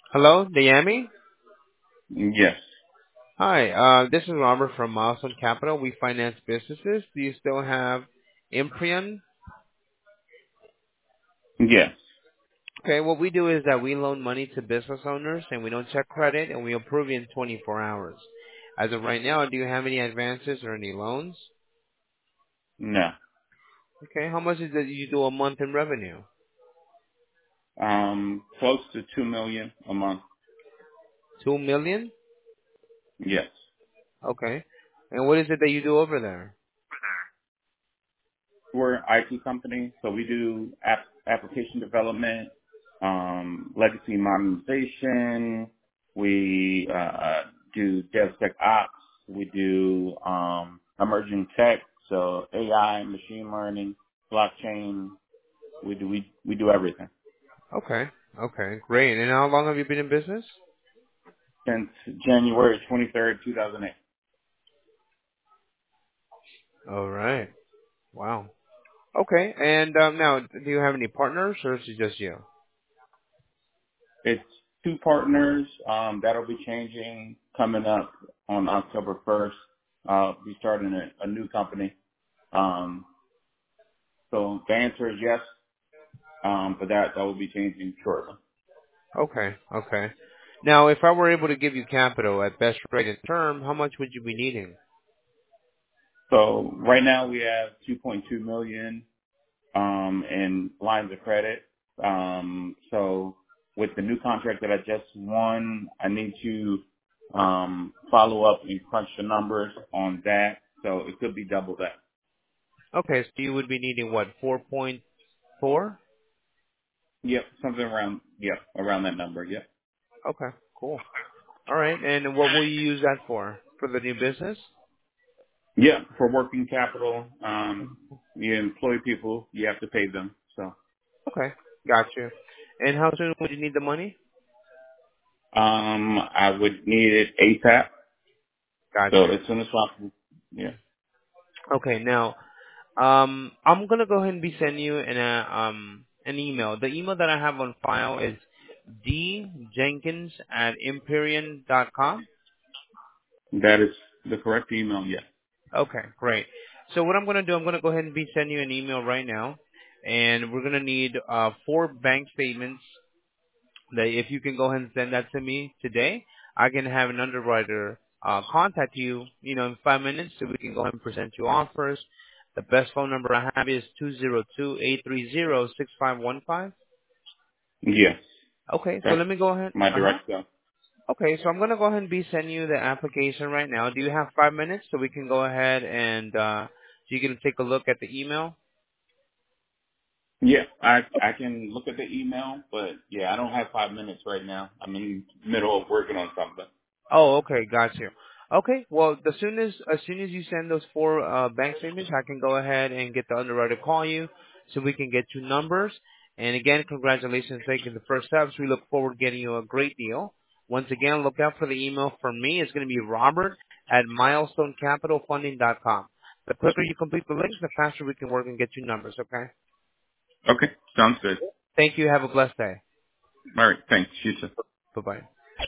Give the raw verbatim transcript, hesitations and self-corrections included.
Hello, Dayami? Yes. Hi, uh, this is Robert from Milestone Capital. We finance businesses. Do you still have Imprion? Yes. Okay, what we do is that we loan money to business owners and we don't check credit and we approve you in twenty-four hours. As of right now, do you have any advances or any loans? No. Okay, how much is it you do a month in revenue? Um, close to two million a month. Two million? Yes. Okay. And what is it that you do over there? We're an I T company, so we do app, application development, um, legacy modernization. We uh, do DevSecOps. We do um, emerging tech, so A I, machine learning, blockchain. We do we we do everything Okay. Okay, great. And how long have you been in business? since January twenty-third, two thousand eight. All right. Wow. Okay. And um, now, do you have any partners, or is it just you? It's two partners. Um, that'll be changing coming up on October first. Uh, we starting a, a new company. Um, so the answer is yes, um, but that, that will be changing shortly. Okay. Okay. Now, if I were able to give you capital at best rate and term, how much would you be needing? So right now we have two point two million, um, in lines of credit. Um, so with the new contract that I just won, I need to, um, follow up and crunch the numbers on that. So it could be double that. Okay, so you would be needing what, four point four? Yep, something around, yep, around that number, yep. Okay, cool. All right, and what will you use that for? For the new business? Yeah, for working capital, um, you employ people, you have to pay them. So, Okay, got you. And how soon would you need the money? um, I would need it ASAP. Got So you. as soon as possible. Yeah. Okay, now, um, I'm gonna go ahead and be sending you an uh, um an email. The email that I have on file is djenkins at imperium dot com. That is the correct email, yes. Okay, great. So what I'm going to do, I'm going to go ahead and be sending you an email right now, and we're going to need uh, four bank statements. That if you can go ahead and send that to me today, I can have an underwriter uh, contact you, you know, in five minutes, so we can go ahead and present you offers. The best phone number I have is two zero two, eight three zero, six five one five. Yes. Okay, so That's let me go ahead. my Uh huh. direct stuff. Okay, so I'm gonna go ahead and be sending you the application right now. Do you have five minutes so we can go ahead and uh so you can take a look at the email? Yeah, I I can look at the email, but yeah, I don't have five minutes right now. I'm in the middle of working on something. Oh, okay, got you. Okay, well, as soon as as soon as you send those four uh bank statements, I can go ahead and get the underwriter to call you so we can get you numbers. And again, congratulations taking the first steps. We look forward to getting you a great deal. Once again, look out for the email from me. It's going to be Robert at milestone capital funding dot com. The quicker you complete the links, the faster we can work and get you numbers, okay? Okay, sounds good. Thank you. Have a blessed day. All right, thanks. You too. Bye-bye.